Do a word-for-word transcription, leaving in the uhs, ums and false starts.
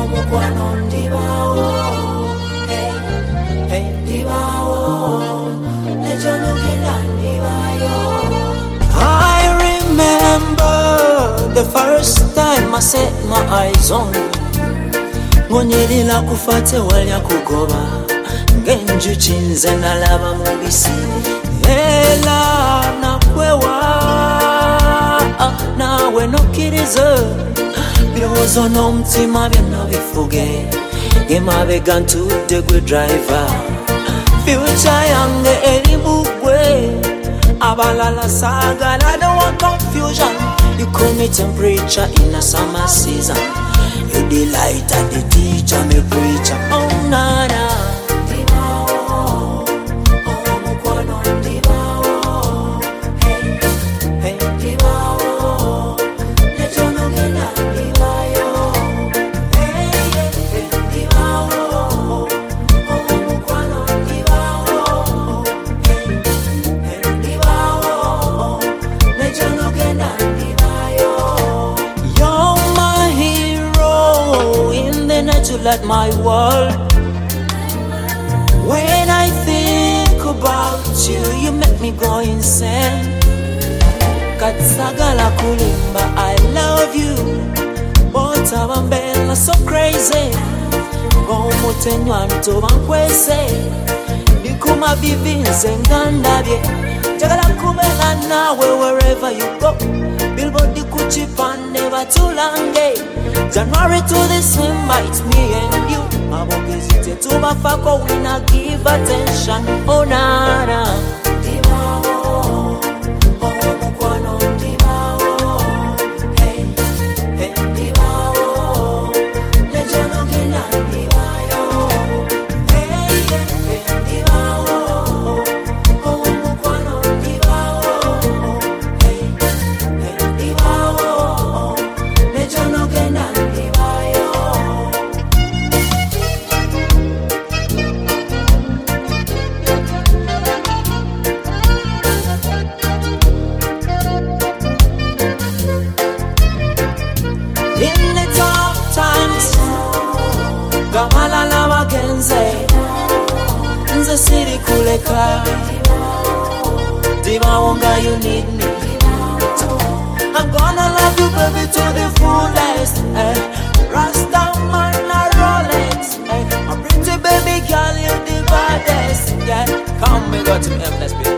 mukwano ndibawo, hey, hey, ndibawo, nejonogenda ndibayo. I remember the first time I set my eyes on you. Ngonyelila kufate walya kugoba, ngenjuchi nze nalaba mubisi. Ela nakwewa, nawe nokkiriza. Birowoozo n'omutima byonna bifuge, emabega ntudde gwe driver. Future yange eri bugwe, abalala saagala. I don't want confusion. You call me temperature in a summer season. You the light and the teacher, me preacher. Oh nana, to light my world. When I think about you, you make me go insane. Katsagala kulimba, I love you. Botabambela so crazy. Gomutenywa ntobankwese. Nikuma bivinze ngandabye. Jagala kubela nawe wherever you go. Billboard kuchipande batulange. January to December, it's me and you. I won't hesitate to my fuck or we not give attention. Oh nana, Dimao, oh mukwano Dimao, hey, hey Dimao, lejono gina Dimao, hey, hey Dimao, oh mukwano Dimao, hey, hey Dimao, lejono gina. In the tough times, Gamalala Wagenze, Nze City Kuleka, Dimawonga, you need me. I'm gonna love you, baby, to the fullest. Eh. Rasta man, a Rolex. Eh. A pretty baby girl, you the baddest. Yeah, come, we got to M, let's be.